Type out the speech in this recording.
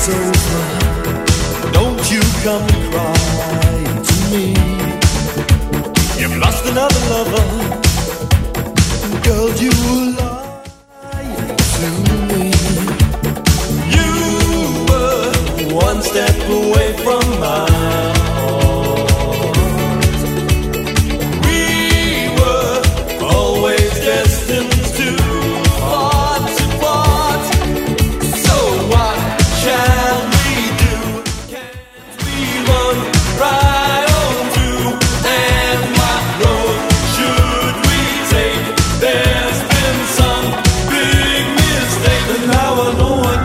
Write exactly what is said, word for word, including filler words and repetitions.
is over, don't you come crying to me. You've lost another lover, girl, you lied to me. You were one step away from my heart. We were always destined to part to part. So what shall we do? Can't we run right on through? And what road should we take? There's been some big mistake, and now I know I